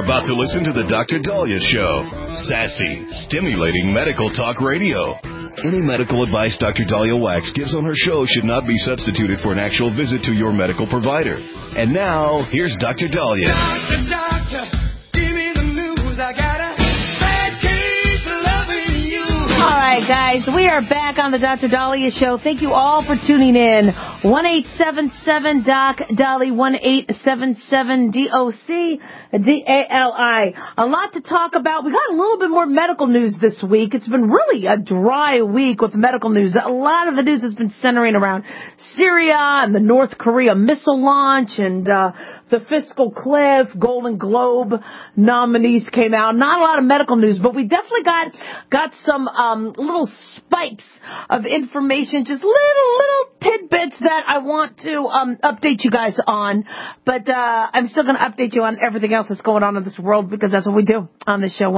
are about to listen to the Dr. Dahlia Show. Sassy, stimulating medical talk radio. Any medical advice Dr. Dahlia Wax gives on her show should not be substituted for an actual visit to your medical provider. And now, here's Dr. Dahlia. Doctor, give me the news. I got a bad case of loving you. All right, guys, we are back on the Dr. Dahlia Show. Thank you all for tuning in. 1-877-DOC-DALI, 1-877-DOC-DALI. A lot to talk about. We got a little bit more medical news this week. It's been really a dry week with medical news. A lot of the news has been centering around Syria and the North Korea missile launch and the fiscal cliff. Golden Globe nominees came out. Not a lot of medical news, but we definitely got some little spikes of information, just little tidbits that I want to update you guys on. But I'm still going to update you on everything else that's going on in this world because that's what we do on the show.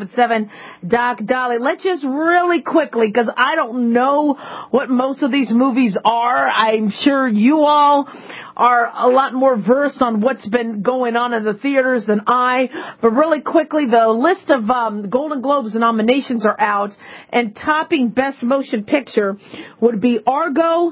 1-877-DOC-DALI. Let's just really quickly, because I don't know what most of these movies are. I'm sure you all are a lot more versed on what's been going on in the theaters than I. But really quickly, the list of Golden Globes nominations are out, and topping Best Motion Picture would be Argo,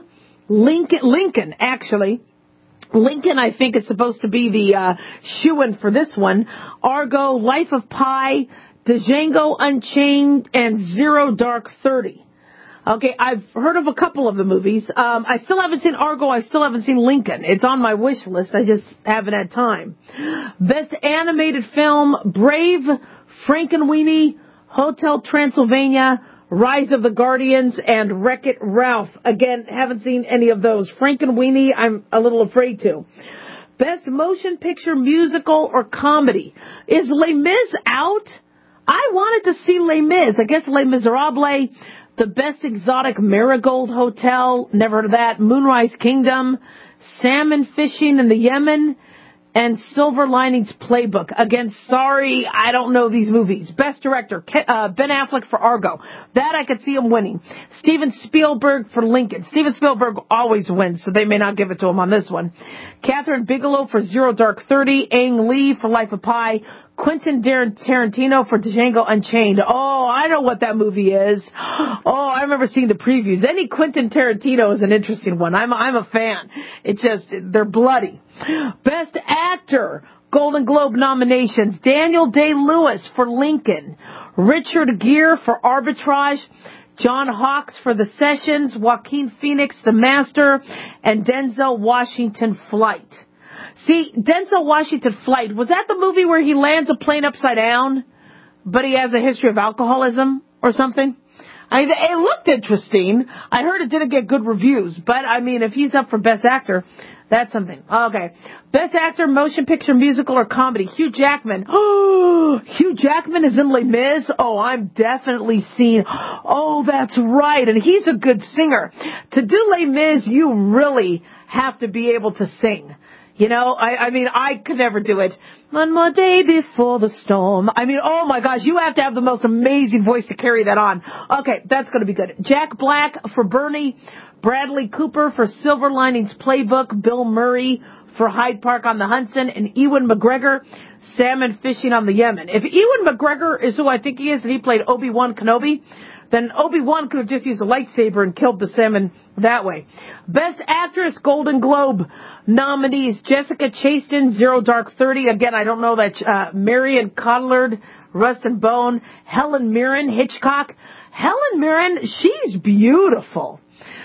Lincoln, actually. Lincoln, I think, is supposed to be the shoo-in for this one. Argo, Life of Pi, Django Unchained, and Zero Dark 30. Okay, I've heard of a couple of the movies. I still haven't seen Argo. I still haven't seen Lincoln. It's on my wish list. I just haven't had time. Best Animated Film, Brave, Frankenweenie, Hotel Transylvania, Rise of the Guardians, and Wreck-It Ralph. Again, haven't seen any of those. Frankenweenie, I'm a little afraid to. Best Motion Picture, Musical, or Comedy. Is Les Mis out? I wanted to see Les Mis. I guess Les Miserables. The Best Exotic Marigold Hotel, never heard of that. Moonrise Kingdom, Salmon Fishing in the Yemen, and Silver Linings Playbook. Again, sorry, I don't know these movies. Best Director, Ben Affleck for Argo. That I could see him winning. Steven Spielberg for Lincoln. Steven Spielberg always wins, so they may not give it to him on this one. Catherine Bigelow for Zero Dark 30. Ang Lee for Life of Pi. Quentin Tarantino for Django Unchained. Oh, I know what that movie is. Oh, I remember seeing the previews. Any Quentin Tarantino is an interesting one. I'm a fan. It's just, they're bloody. Best Actor, Golden Globe nominations. Daniel Day-Lewis for Lincoln. Richard Gere for Arbitrage. John Hawkes for The Sessions. Joaquin Phoenix, The Master. And Denzel Washington, Flight. See, Denzel Washington, Flight, was that the movie where he lands a plane upside down, but he has a history of alcoholism or something? It looked interesting. I heard it didn't get good reviews, but, I mean, if he's up for Best Actor, that's something. Okay. Best Actor, Motion Picture, Musical, or Comedy. Hugh Jackman. Oh, Hugh Jackman is in Les Mis. Oh, I'm definitely seeing. Oh, that's right. And he's a good singer. To do Les Mis, you really have to be able to sing. You know, I mean, I could never do it. One more day before the storm. I mean, oh my gosh, you have to have the most amazing voice to carry that on. Okay, that's going to be good. Jack Black for Bernie. Bradley Cooper for Silver Linings Playbook. Bill Murray for Hyde Park on the Hudson. And Ewan McGregor, Salmon Fishing on the Yemen. If Ewan McGregor is who I think he is, and he played Obi-Wan Kenobi, then Obi-Wan could have just used a lightsaber and killed the salmon that way. Best Actress, Golden Globe nominees, Jessica Chastain, Zero Dark 30. Again, I don't know that. Marion Cotillard, Rust and Bone. Helen Mirren, Hitchcock. Helen Mirren, she's beautiful.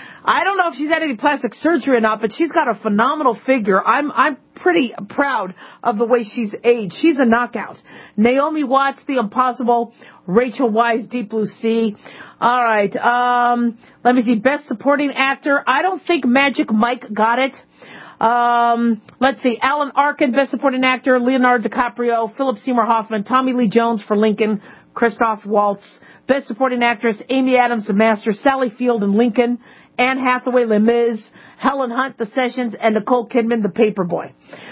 I don't know if she's had any plastic surgery or not, but she's got a phenomenal figure. I'm pretty proud of the way she's aged. She's a knockout. Naomi Watts, The Impossible. Rachel Weisz, Deep Blue Sea. All right. Let me see. Best Supporting Actor. I don't think Magic Mike got it. Let's see. Alan Arkin, Best Supporting Actor. Leonardo DiCaprio. Philip Seymour Hoffman. Tommy Lee Jones for Lincoln. Christoph Waltz. Best Supporting Actress. Amy Adams, The Master. Sally Field in Lincoln. Anne Hathaway, Les Mis. Helen Hunt, The Sessions. And Nicole Kidman, The Paperboy.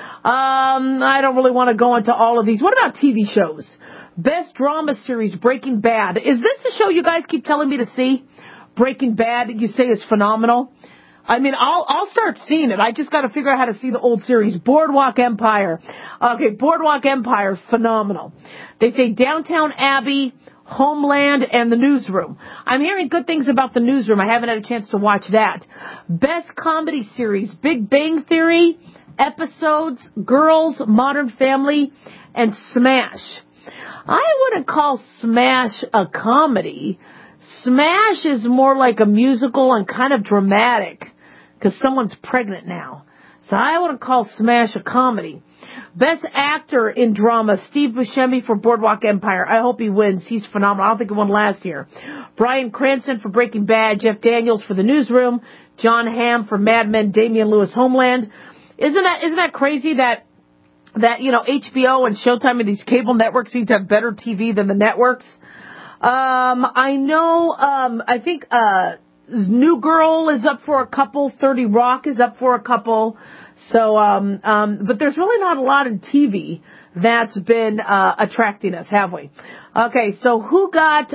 I don't really want to go into all of these. What about TV shows? Best Drama Series, Breaking Bad. Is this the show you guys keep telling me to see? Breaking Bad, you say is phenomenal. I mean, I'll start seeing it. I just got to figure out how to see the old series. Boardwalk Empire. Okay, Boardwalk Empire, phenomenal. They say Downtown Abbey, Homeland, and The Newsroom. I'm hearing good things about The Newsroom. I haven't had a chance to watch that. Best comedy series, Big Bang Theory, Episodes, Girls, Modern Family, and Smash. I wouldn't call Smash a comedy. Smash is more like a musical and kind of dramatic because someone's pregnant now. So I wouldn't call Smash a comedy. Best actor in drama, Steve Buscemi for Boardwalk Empire. I hope he wins. He's phenomenal. I don't think he won last year. Bryan Cranston for Breaking Bad, Jeff Daniels for The Newsroom, Jon Hamm for Mad Men, Damian Lewis, Homeland. Isn't that crazy that HBO and Showtime and these cable networks seem to have better TV than the networks? I know, I think, New Girl is up for a couple, 30 Rock is up for a couple. So, but there's really not a lot in TV that's been, attracting us, have we? Okay, so who got,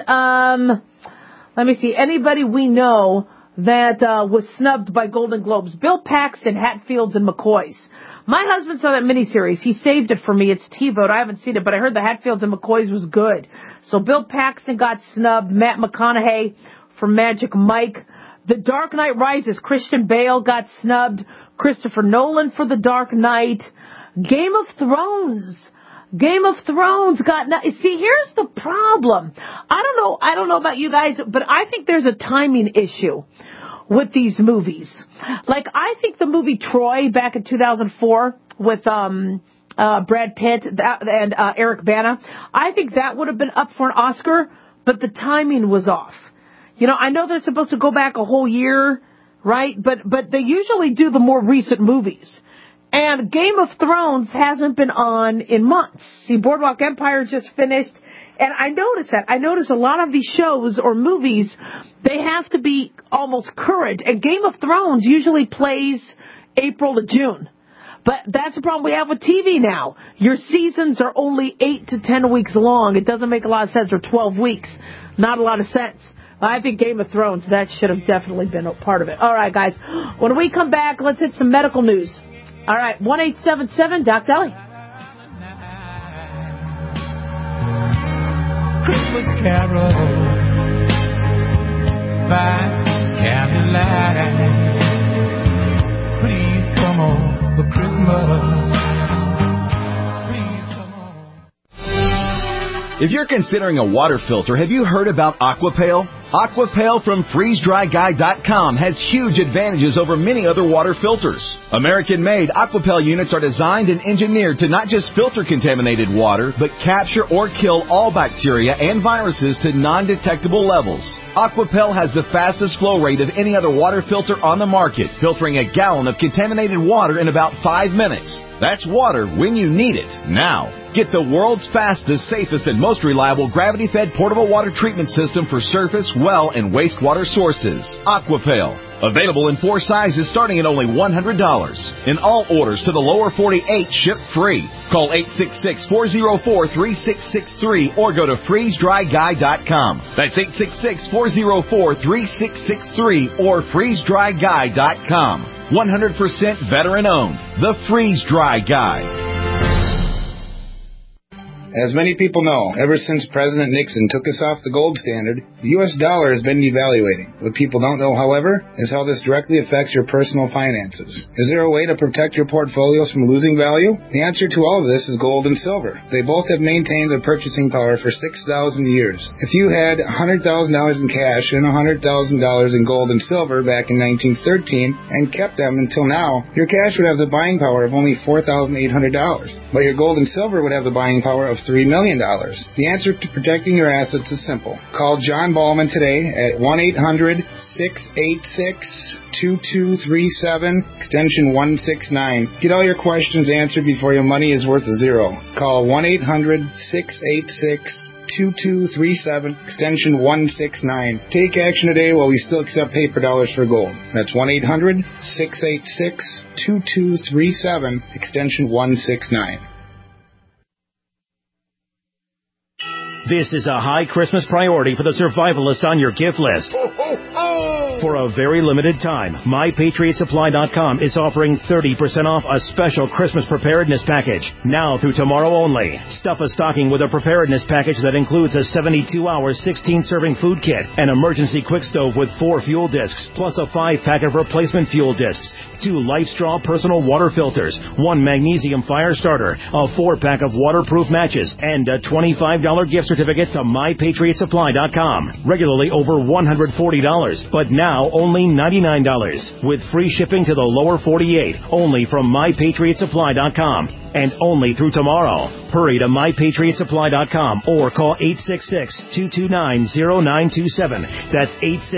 let me see, anybody we know that, was snubbed by Golden Globes? Bill Paxton, Hatfields, and McCoys. My husband saw that miniseries. He saved it for me. It's TiVo. I haven't seen it, but I heard the Hatfields and McCoys was good. So Bill Paxton got snubbed. Matt McConaughey for Magic Mike. The Dark Knight Rises. Christian Bale got snubbed. Christopher Nolan for The Dark Knight. Game of Thrones got... See, here's the problem. I don't know about you guys, but I think there's a timing issue with these movies. Like, I think the movie Troy back in 2004 with Brad Pitt and Eric Bana, I think that would have been up for an Oscar, but the timing was off. You know, I know they're supposed to go back a whole year, right? But they usually do the more recent movies. And Game of Thrones hasn't been on in months. See, Boardwalk Empire just finished. And I noticed that. I noticed a lot of these shows or movies, they have to be almost current. And Game of Thrones usually plays April to June. But that's the problem we have with TV now. Your seasons are only 8 to 10 weeks long. It doesn't make a lot of sense. Or 12 weeks. Not a lot of sense. I think Game of Thrones, that should have definitely been a part of it. All right, guys. When we come back, let's hit some medical news. All right, 1-877 Doc Deli. Christmas carol by candlelight. Please come on for Christmas. Please come on. If you're considering a water filter, have you heard about Aquapale? Aquapale from FreezeDryGuy.com has huge advantages over many other water filters. American-made Aquapale units are designed and engineered to not just filter contaminated water, but capture or kill all bacteria and viruses to non-detectable levels. Aquapale has the fastest flow rate of any other water filter on the market, filtering a gallon of contaminated water in about 5 minutes. That's water when you need it, now. Get the world's fastest, safest, and most reliable gravity-fed portable water treatment system for surface, well, and wastewater sources. Aquapale. Available in 4 sizes starting at only $100. And all orders to the lower 48 ship free. Call 866-404-3663 or go to freezedryguy.com. That's 866-404-3663 or freezedryguy.com. 100% veteran owned. The Freeze Dry Guy. As many people know, ever since President Nixon took us off the gold standard, the U.S. dollar has been devaluating. What people don't know, however, is how this directly affects your personal finances. Is there a way to protect your portfolios from losing value? The answer to all of this is gold and silver. They both have maintained their purchasing power for 6,000 years. If you had $100,000 in cash and $100,000 in gold and silver back in 1913 and kept them until now, your cash would have the buying power of only $4,800. But your gold and silver would have the buying power of $3 million. The answer to protecting your assets is simple. Call John Ballman today at 1-800-686-2237, extension 169. Get all your questions answered before your money is worth a zero. Call 1-800-686-2237, extension 169. Take action today while we still accept paper dollars for gold. That's 1-800-686-2237, extension 169. This is a high Christmas priority for the survivalist on your gift list. Ho, ho, ho! For a very limited time, MyPatriotSupply.com is offering 30% off a special Christmas preparedness package. Now through tomorrow only. Stuff a stocking with a preparedness package that includes a 72-hour, 16-serving food kit, an emergency quick stove with 4 fuel discs, plus a 5-pack of replacement fuel discs, 2 LifeStraw personal water filters, 1 magnesium fire starter, a 4-pack of waterproof matches, and a $25 gift certificate to MyPatriotSupply.com. Regularly over $140, but now only $99. With free shipping to the lower 48, only from MyPatriotSupply.com. And only through tomorrow. Hurry to MyPatriotSupply.com or call 866-229-0927. That's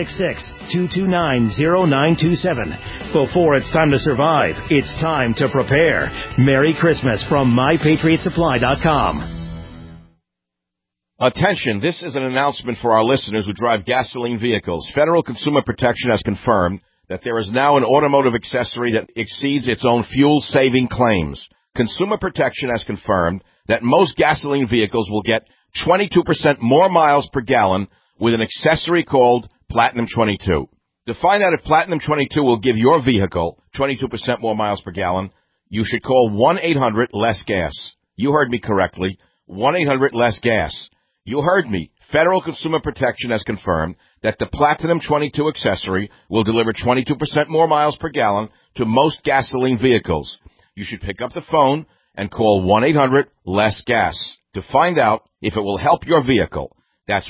866-229-0927. Before it's time to survive, it's time to prepare. Merry Christmas from MyPatriotSupply.com. Attention, this is an announcement for our listeners who drive gasoline vehicles. Federal Consumer Protection has confirmed that there is now an automotive accessory that exceeds its own fuel-saving claims. Consumer Protection has confirmed that most gasoline vehicles will get 22% more miles per gallon with an accessory called Platinum 22. To find out if Platinum 22 will give your vehicle 22% more miles per gallon, you should call 1-800-LESS-GAS. You heard me correctly, 1-800-LESS-GAS. You heard me. Federal Consumer Protection has confirmed that the Platinum 22 accessory will deliver 22% more miles per gallon to most gasoline vehicles. You should pick up the phone and call 1-800-LESS-GAS to find out if it will help your vehicle. That's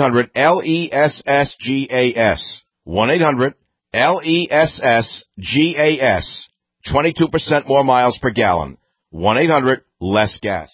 1-800-LESS-GAS. 1-800-LESS-GAS. 22% more miles per gallon. 1-800-LESS-GAS.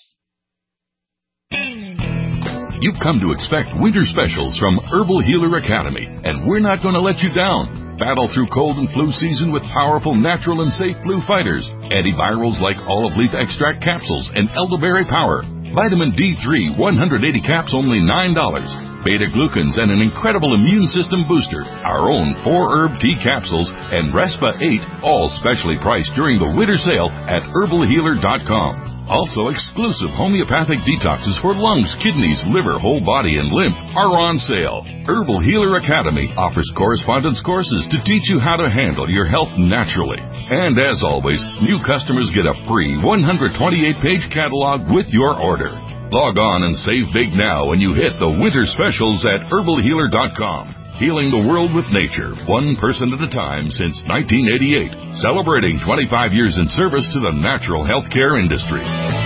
You've come to expect winter specials from Herbal Healer Academy, and we're not going to let you down. Battle through cold and flu season with powerful, natural, and safe flu fighters. Antivirals like olive leaf extract capsules and elderberry power. Vitamin D3, 180 caps, only $9. Beta-glucans and an incredible immune system booster. Our own 4-herb tea capsules and Respa 8, all specially priced during the winter sale at herbalhealer.com. Also, exclusive homeopathic detoxes for lungs, kidneys, liver, whole body, and lymph are on sale. Herbal Healer Academy offers correspondence courses to teach you how to handle your health naturally. And as always, new customers get a free 128-page catalog with your order. Log on and save big now when you hit the winter specials at herbalhealer.com. Healing the world with nature, one person at a time since 1988. Celebrating 25 years in service to the natural healthcare industry.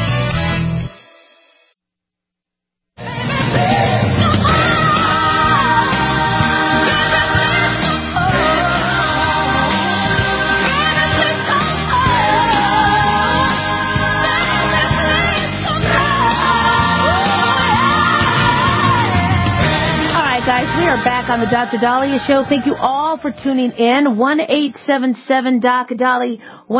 Back on the Dr. Dahlia Show. Thank you all for tuning in. 1-877-Doc-Dali,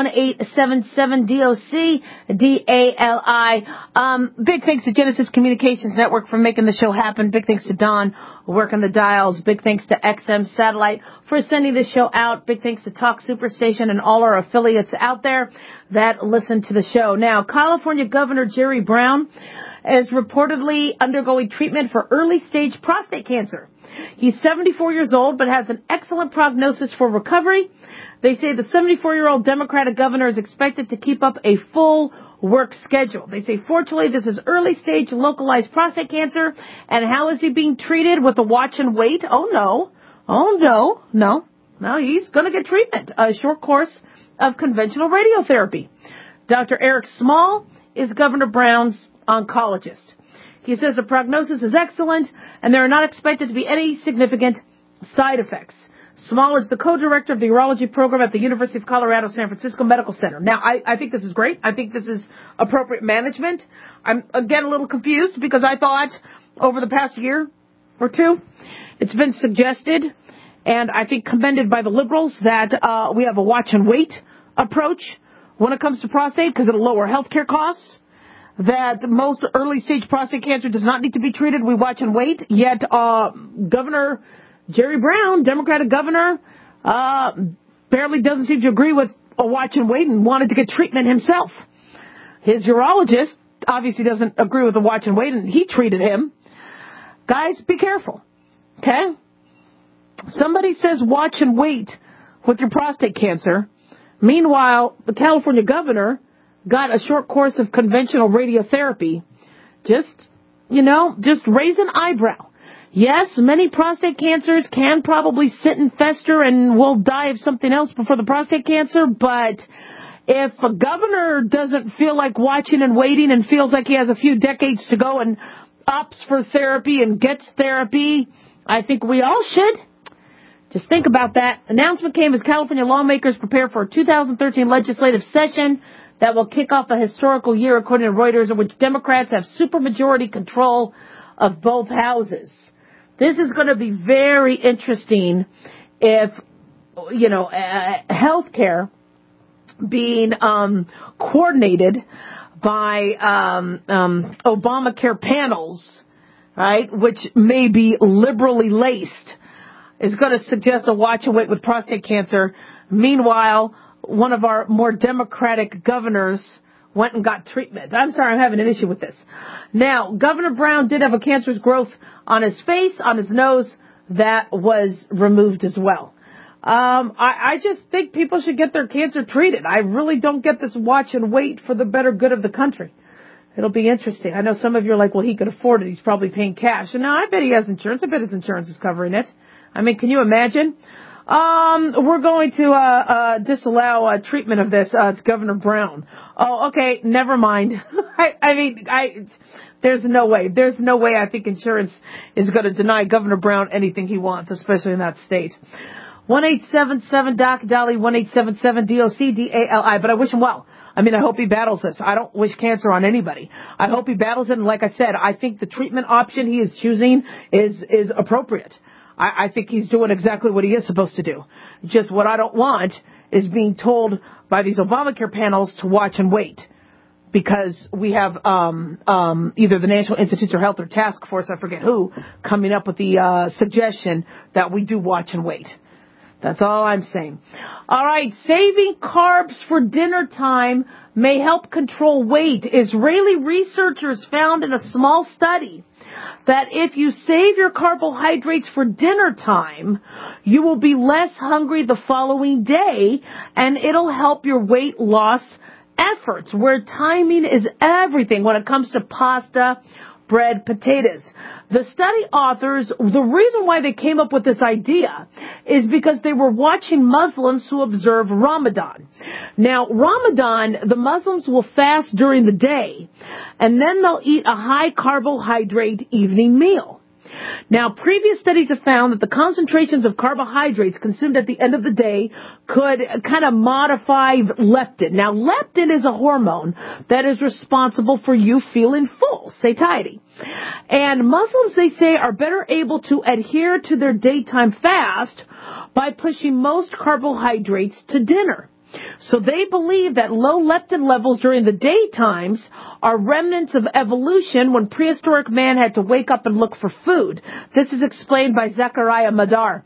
1-877-DOC-DALI. Big thanks to Genesis Communications Network for making the show happen. Big thanks to Don working the dials. Big thanks to XM Satellite for sending the show out. Big thanks to Talk Superstation and all our affiliates out there that listen to the show. Now, California Governor Jerry Brown is reportedly undergoing treatment for early-stage prostate cancer. He's 74 years old, but has an excellent prognosis for recovery. They say the 74-year-old Democratic governor is expected to keep up a full work schedule. They say, fortunately, this is early-stage localized prostate cancer. And how is he being treated? With a watch and wait? Oh, no. No, he's going to get treatment. A short course of conventional radiotherapy. Dr. Eric Small is Governor Brown's oncologist. He says the prognosis is excellent, and there are not expected to be any significant side effects. Small is the co-director of the urology program at the University of Colorado San Francisco Medical Center. Now, I think this is great. I think this is appropriate management. I'm, again, a little confused because I thought over the past year or two, it's been suggested, and I think commended by the liberals, that we have a watch-and-wait approach when it comes to prostate because it'll lower health care costs. That most early-stage prostate cancer does not need to be treated. We watch and wait. Yet Governor Jerry Brown, Democratic governor, barely doesn't seem to agree with a watch and wait and wanted to get treatment himself. His urologist obviously doesn't agree with the watch and wait, and he treated him. Guys, be careful, okay? Somebody says watch and wait with your prostate cancer. Meanwhile, the California governor got a short course of conventional radiotherapy. Just raise an eyebrow. Yes, many prostate cancers can probably sit and fester and will die of something else before the prostate cancer, but if a governor doesn't feel like watching and waiting and feels like he has a few decades to go and opts for therapy and gets therapy, I think we all should. Just think about that. Announcement came as California lawmakers prepare for a 2013 legislative session that will kick off a historical year, according to Reuters, in which Democrats have supermajority control of both houses. This is going to be very interesting if, health care being coordinated by Obamacare panels, right, which may be liberally laced, is going to suggest a watch and wait with prostate cancer. Meanwhile, one of our more democratic governors went and got treatment. I'm sorry, I'm having an issue with this. Now, Governor Brown did have a cancerous growth on his face, on his nose, that was removed as well. I just think people should get their cancer treated. I really don't get this watch and wait for the better good of the country. It'll be interesting. I know some of you are like, well, he could afford it. He's probably paying cash. And now I bet he has insurance. I bet his insurance is covering it. I mean, can you imagine? We're going to disallow treatment of this. It's Governor Brown. Oh, okay, never mind. There's no way. There's no way I think insurance is going to deny Governor Brown anything he wants, especially in that state. 1-877-DOC-DALI, 1-877-DOC-DALI. But I wish him well. I hope he battles this. I don't wish cancer on anybody. I hope he battles it. And like I said, I think the treatment option he is choosing is appropriate. I think he's doing exactly what he is supposed to do. Just what I don't want is being told by these Obamacare panels to watch and wait. Because we have either the National Institutes for Health or Task Force, I forget who, coming up with the suggestion that we do watch and wait. That's all I'm saying. All right, saving carbs for dinner time may help control weight. Israeli researchers found in a small study that if you save your carbohydrates for dinner time, you will be less hungry the following day, and it'll help your weight loss efforts, where timing is everything when it comes to pasta, bread, potatoes. The study authors, the reason why they came up with this idea is because they were watching Muslims who observe Ramadan. Now, Ramadan, the Muslims will fast during the day, and then they'll eat a high carbohydrate evening meal. Now, previous studies have found that the concentrations of carbohydrates consumed at the end of the day could kind of modify leptin. Now, leptin is a hormone that is responsible for you feeling full, satiety. And Muslims, they say, are better able to adhere to their daytime fast by pushing most carbohydrates to dinner. So they believe that low leptin levels during the daytimes are remnants of evolution when prehistoric man had to wake up and look for food. This is explained by Zechariah Madar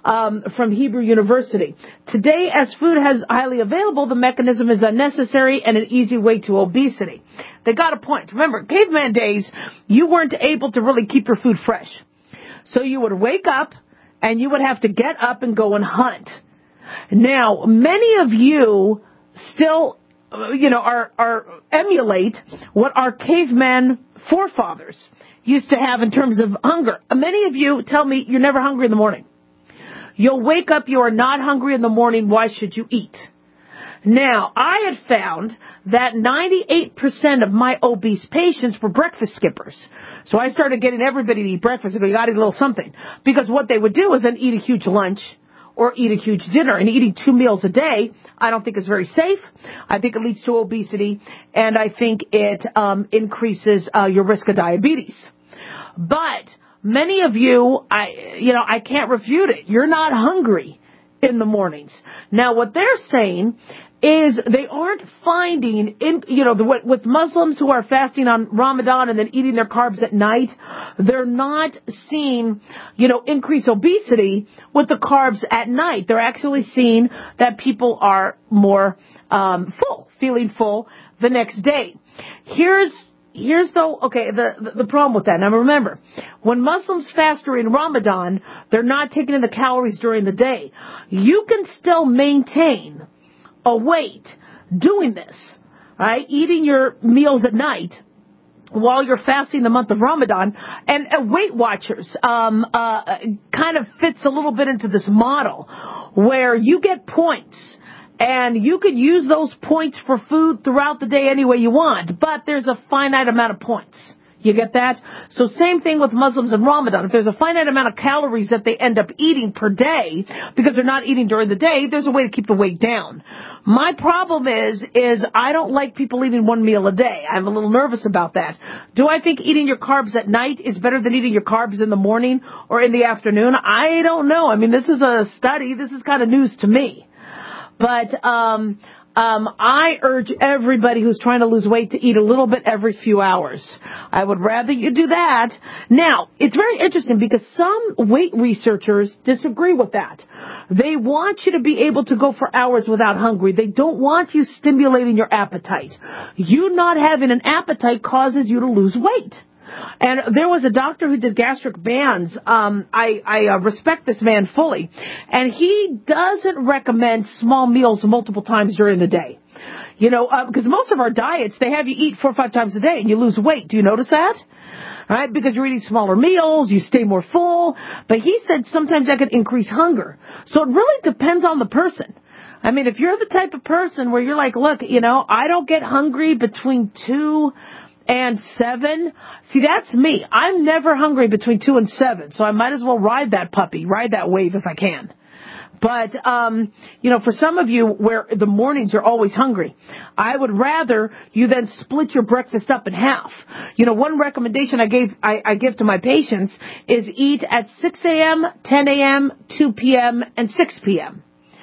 from Hebrew University. Today, as food is highly available, the mechanism is unnecessary and an easy way to obesity. They got a point. Remember, caveman days, you weren't able to really keep your food fresh. So you would wake up and you would have to get up and go and hunt. Now, many of you still, emulate what our caveman forefathers used to have in terms of hunger. Many of you tell me you're never hungry in the morning. You'll wake up, you are not hungry in the morning. Why should you eat? Now, I had found that 98% of my obese patients were breakfast skippers. So I started getting everybody to eat breakfast and go, you got to eat a little something. Because what they would do is then eat a huge lunch or eat a huge dinner. And eating 2 meals a day, I don't think is very safe. I think it leads to obesity, and I think it increases your risk of diabetes. But many of you, I can't refute it. You're not hungry in the mornings. Now, what they're saying is they aren't finding, with Muslims who are fasting on Ramadan and then eating their carbs at night, they're not seeing, increased obesity with the carbs at night. They're actually seeing that people are more feeling full the next day. Here's here's the problem with that. Now remember, when Muslims fast during Ramadan, they're not taking in the calories during the day. You can still maintain a weight doing this, right? Eating your meals at night while you're fasting the month of Ramadan. And Weight Watchers kind of fits a little bit into this model where you get points. And you could use those points for food throughout the day any way you want, but there's a finite amount of points. You get that? So same thing with Muslims in Ramadan. If there's a finite amount of calories that they end up eating per day because they're not eating during the day, there's a way to keep the weight down. My problem is I don't like people eating one meal a day. I'm a little nervous about that. Do I think eating your carbs at night is better than eating your carbs in the morning or in the afternoon? I don't know. I mean, this is a study. This is kind of news to me. But I urge everybody who's trying to lose weight to eat a little bit every few hours. I would rather you do that. Now, it's very interesting because some weight researchers disagree with that. They want you to be able to go for hours without hungry. They don't want you stimulating your appetite. You not having an appetite causes you to lose weight. And there was a doctor who did gastric bands. I respect this man fully. And he doesn't recommend small meals multiple times during the day. You know, because most of our diets, they have you eat 4 or 5 times a day and you lose weight. Do you notice that? Right? Because you're eating smaller meals, you stay more full. But he said sometimes that could increase hunger. So it really depends on the person. I mean, if you're the type of person where you're like, look, you know, I don't get hungry between 2 and 7. See, that's me. I'm never hungry between 2 and 7, so I might as well ride that puppy, ride that wave if I can. But, you know, for some of you where the mornings you're always hungry, I would rather you then split your breakfast up in half. You know, one recommendation I give to my patients is eat at 6 a.m., 10 a.m., 2 p.m., and 6 p.m.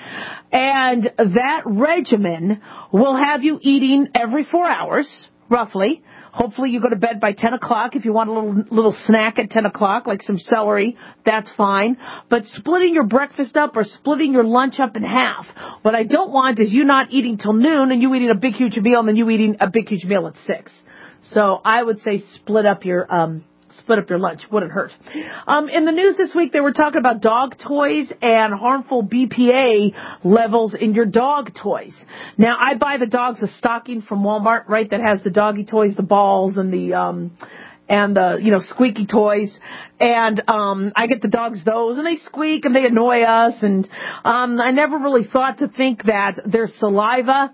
And that regimen will have you eating every 4 hours, roughly. Hopefully you go to bed by 10 o'clock. If you want a little snack at 10 o'clock, like some celery, that's fine. But splitting your breakfast up or splitting your lunch up in half. What I don't want is you not eating till noon and you eating a big, huge meal and then you eating a big, huge meal at 6. So I would say split up your lunch. Wouldn't hurt. In the news this week, they were talking about dog toys and harmful BPA levels in your dog toys. Now, I buy the dogs a stocking from Walmart, right, that has the doggy toys, the balls, and the you know, squeaky toys. And I get the dogs those, and they squeak, and they annoy us. And I never really thought to think that their saliva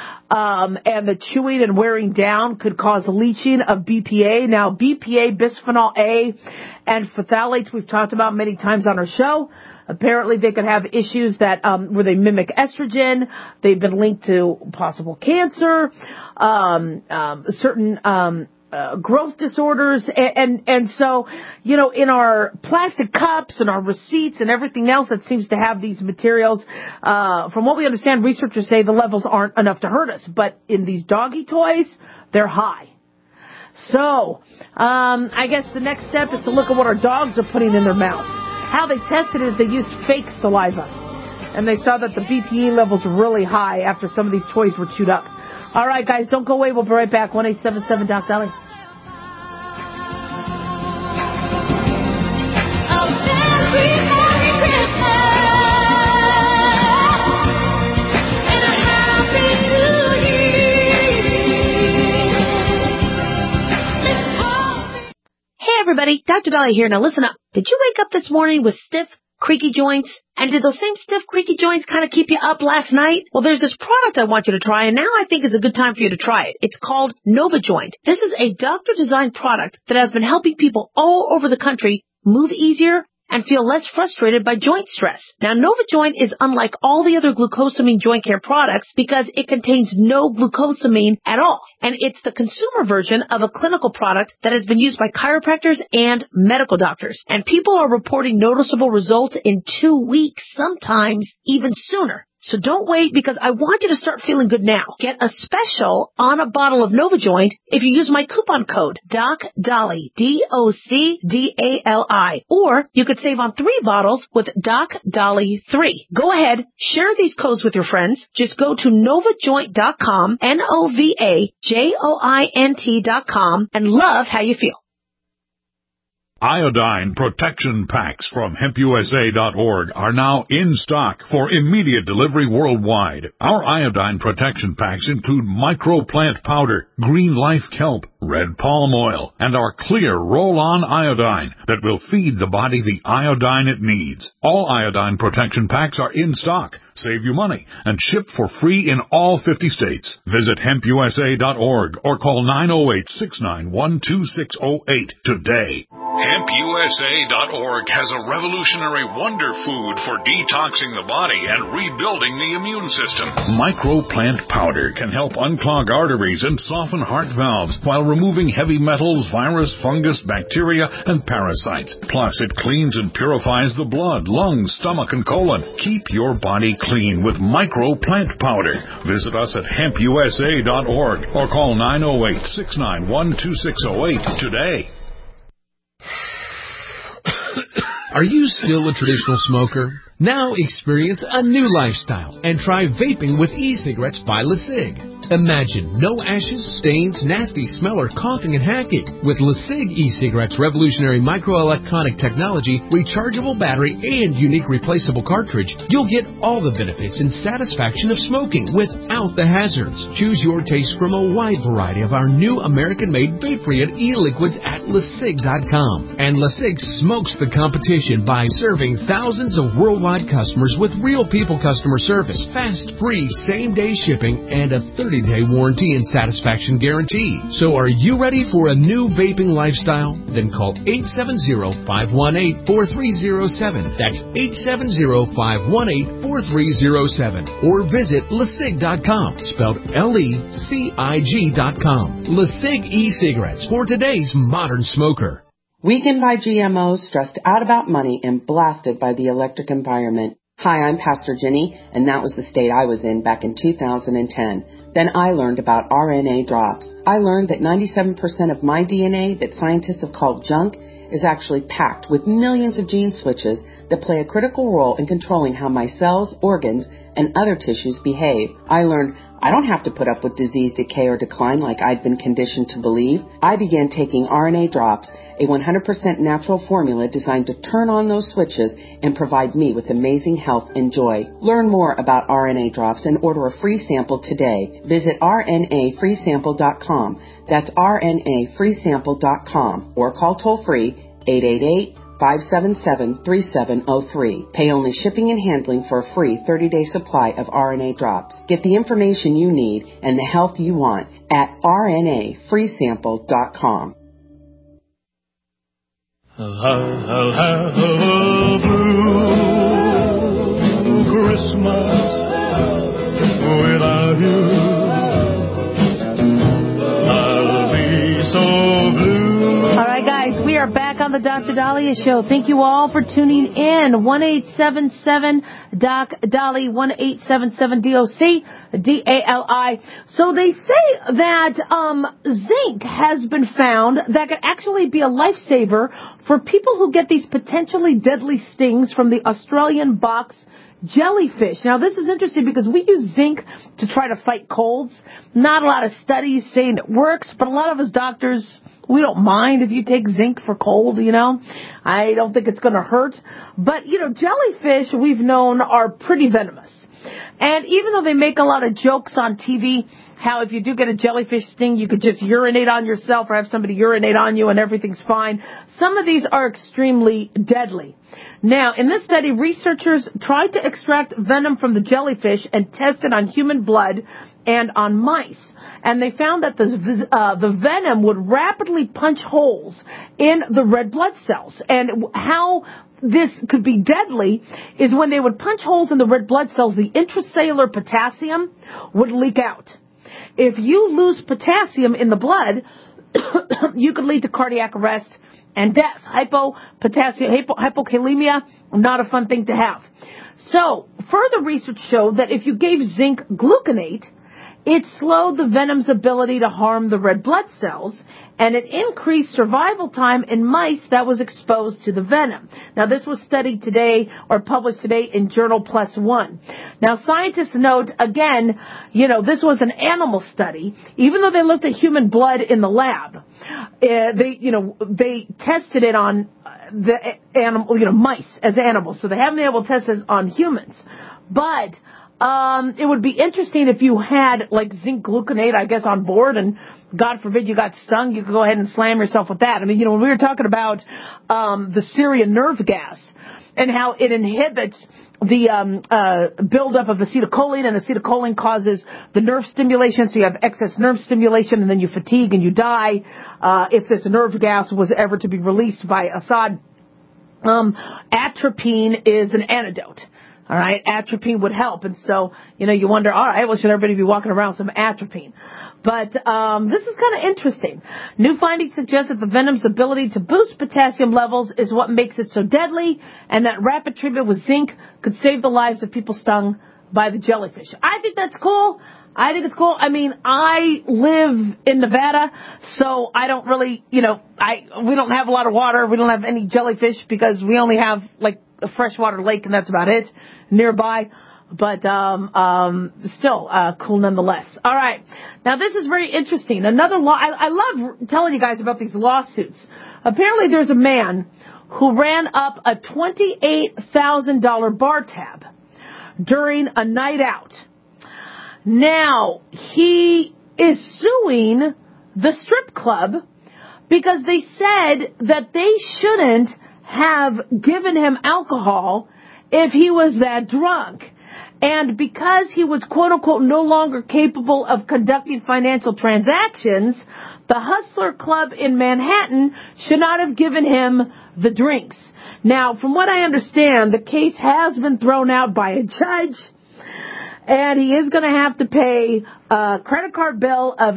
and the chewing and wearing down could cause leaching of BPA. Now, BPA, bisphenol A, and phthalates we've talked about many times on our show. Apparently, they could have issues that where they mimic estrogen. They've been linked to possible cancer, certain growth disorders, and so, you know, in our plastic cups and our receipts and everything else that seems to have these materials, from what we understand, researchers say the levels aren't enough to hurt us, but in these doggy toys, they're high. So, I guess the next step is to look at what our dogs are putting in their mouth. How they tested is they used fake saliva, and they saw that the BPE levels were really high after some of these toys were chewed up. All right, guys, don't go away. We'll be right back. 1-877-DOC-SALLY. Hey, everybody. Dr. Dahlia here. Now, listen up. Did you wake up this morning with stiff, creaky joints? And did those same stiff, creaky joints kind of keep you up last night? Well, there's this product I want you to try, and now I think it's a good time for you to try it. It's called NovaJoint. This is a doctor-designed product that has been helping people all over the country move easier and feel less frustrated by joint stress. Now, NovaJoint is unlike all the other glucosamine joint care products because it contains no glucosamine at all. And it's the consumer version of a clinical product that has been used by chiropractors and medical doctors. And people are reporting noticeable results in 2 weeks, sometimes even sooner. So don't wait, because I want you to start feeling good now. Get a special on a bottle of NovaJoint if you use my coupon code DocDolly, DocDali. Or you could save on 3 bottles with DocDolly 3. Go ahead, share these codes with your friends. Just go to NovaJoint.com, NovaJoint.com, and love how you feel. Iodine protection packs from HempUSA.org are now in stock for immediate delivery worldwide. Our iodine protection packs include microplant powder, green life kelp, red palm oil, and our clear roll-on iodine that will feed the body the iodine it needs. All iodine protection packs are in stock, save you money, and shipped for free in all 50 states. Visit HempUSA.org or call 908-691-2608 today. HempUSA.org has a revolutionary wonder food for detoxing the body and rebuilding the immune system. Microplant powder can help unclog arteries and soften heart valves while removing heavy metals, virus, fungus, bacteria, and parasites. Plus, it cleans and purifies the blood, lungs, stomach, and colon. Keep your body clean with Microplant powder. Visit us at HempUSA.org or call 908-691-2608 today. Are you still a traditional smoker? Now experience a new lifestyle and try vaping with e-cigarettes by LeSig. Imagine no ashes, stains, nasty smell, or coughing and hacking. With LeSig e-cigarettes' revolutionary microelectronic technology, rechargeable battery, and unique replaceable cartridge, you'll get all the benefits and satisfaction of smoking without the hazards. Choose your taste from a wide variety of our new American-made vape-free e-liquids at LeSig.com. And LeSig smokes the competition by serving thousands of worldwide customers with real people customer service, fast, free, same-day shipping, and a 30-day warranty and satisfaction guarantee. So are you ready for a new vaping lifestyle? Then call 870-518-4307. That's 870-518-4307. Or visit LeSig.com, spelled LECIG.com. LeSig e-cigarettes for today's modern smoker. Weakened by GMOs, stressed out about money, and blasted by the electric environment. Hi, I'm Pastor Jenny, and that was the state I was in back in 2010. Then I learned about RNA drops. I learned that 97% of my DNA that scientists have called junk is actually packed with millions of gene switches that play a critical role in controlling how my cells, organs, and other tissues behave. I learned I don't have to put up with disease, decay, or decline like I'd been conditioned to believe. I began taking RNA drops, a 100% natural formula designed to turn on those switches and provide me with amazing health and joy. Learn more about RNA drops and order a free sample today. Visit RNAfreesample.com. That's RNAfreesample.com or call toll-free 888-577-3703. Pay only shipping and handling for a free 30-day supply of RNA drops. Get the information you need and the health you want at RNAfreesample.com. I'll have a blue Christmas without you. I'll be so blue. All right, guys, we are back on the Dr. Dahlia Show. Thank you all for tuning in. 1-877-DOC-DALI, 1-877-DOC-DALI. So they say that zinc has been found that could actually be a lifesaver for people who get these potentially deadly stings from the Australian box jellyfish. Now, this is interesting because we use zinc to try to fight colds. Not a lot of studies saying it works, but a lot of us doctors, we don't mind if you take zinc for cold, you know. I don't think it's going to hurt. But, you know, jellyfish we've known are pretty venomous. And even though they make a lot of jokes on TV, how if you do get a jellyfish sting, you could just urinate on yourself or have somebody urinate on you and everything's fine. Some of these are extremely deadly. Now, in this study, researchers tried to extract venom from the jellyfish and test it on human blood and on mice. And they found that the venom would rapidly punch holes in the red blood cells. And how this could be deadly is when they would punch holes in the red blood cells, the intracellular potassium would leak out. If you lose potassium in the blood, you could lead to cardiac arrest and death. Hypokalemia, not a fun thing to have. So, further research showed that if you gave zinc gluconate, it slowed the venom's ability to harm the red blood cells, and it increased survival time in mice that was exposed to the venom. Now, this was studied today, or published today in Journal Plus One. Now, scientists note, again, this was an animal study. Even though they looked at human blood in the lab, they tested it on the animal, mice as animals. So they haven't been able to test this on humans. But it would be interesting if you had like zinc gluconate, I guess, on board, and God forbid you got stung, you could go ahead and slam yourself with that. I mean, when we were talking about the Syrian nerve gas and how it inhibits the buildup of acetylcholine, and acetylcholine causes the nerve stimulation, so you have excess nerve stimulation, and then you fatigue and you die if this nerve gas was ever to be released by Assad. Atropine is an antidote. All right, atropine would help. And so, you wonder, all right, well, should everybody be walking around with some atropine? But this is kind of interesting. New findings suggest that the venom's ability to boost potassium levels is what makes it so deadly, and that rapid treatment with zinc could save the lives of people stung by the jellyfish. I think that's cool. I think it's cool. I mean, I live in Nevada, so I don't really, we don't have a lot of water. We don't have any jellyfish because we only have like a freshwater lake, and that's about it nearby. But still cool nonetheless. All right. Now, this is very interesting. Another law. I love telling you guys about these lawsuits. Apparently, there's a man who ran up a $28,000 bar tab during a night out. Now, he is suing the strip club because they said that they shouldn't have given him alcohol if he was that drunk. And because he was, quote unquote, no longer capable of conducting financial transactions, the Hustler Club in Manhattan should not have given him the drinks. Now, from what I understand, the case has been thrown out by a judge, and he is going to have to pay a credit card bill of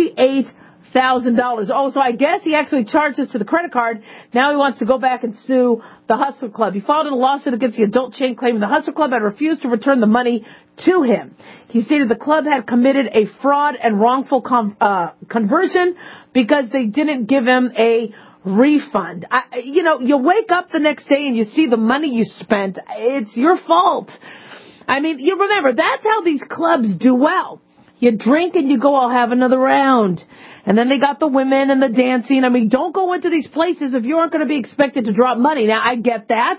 $28,000. Oh, so I guess he actually charged this to the credit card. Now he wants to go back and sue the Hustler Club. He filed a lawsuit against the adult chain claiming the Hustler Club had refused to return the money to him. He stated the club had committed a fraud and wrongful conversion because they didn't give him a refund. You wake up the next day and you see the money you spent. It's your fault. I mean, you remember, that's how these clubs do well. You drink and you go, I'll have another round. And then they got the women and the dancing. I mean, don't go into these places if you aren't going to be expected to drop money. Now, I get that.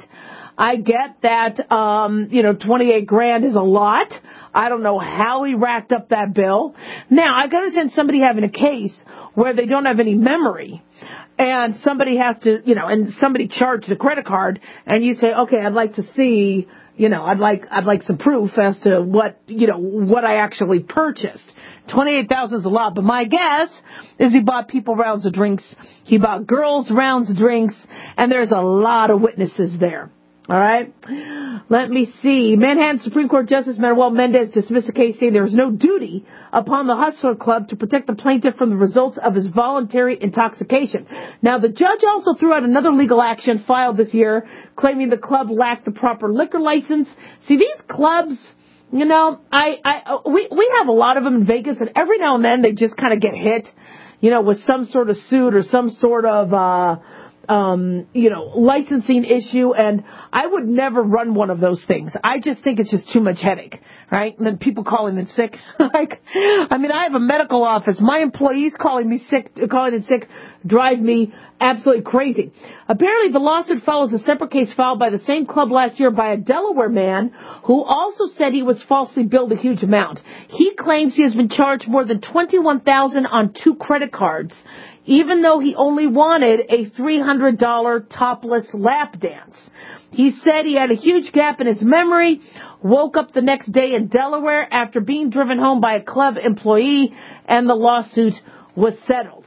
28 grand is a lot. I don't know how he racked up that bill. Now, I can understand somebody having a case where they don't have any memory, and somebody has to, and somebody charged a credit card, and you say, okay, I'd like to see, I'd like some proof as to what I actually purchased. 28,000 is a lot, but my guess is he bought people rounds of drinks. He bought girls rounds of drinks, and there's a lot of witnesses there. All right. Let me see. Manhattan Supreme Court Justice Manuel Mendez dismissed the case, saying there is no duty upon the Hustler Club to protect the plaintiff from the results of his voluntary intoxication. Now, the judge also threw out another legal action filed this year, claiming the club lacked the proper liquor license. See, these clubs, we have a lot of them in Vegas, and every now and then they just kind of get hit, with some sort of suit or some sort of licensing issue, and I would never run one of those things. I just think it's just too much headache, right? And then people calling in sick. I have a medical office. My employees calling in sick drive me absolutely crazy. Apparently, the lawsuit follows a separate case filed by the same club last year by a Delaware man who also said he was falsely billed a huge amount. He claims he has been charged more than $21,000 on 2 credit cards, even though he only wanted a $300 topless lap dance. He said he had a huge gap in his memory, woke up the next day in Delaware after being driven home by a club employee, and the lawsuit was settled.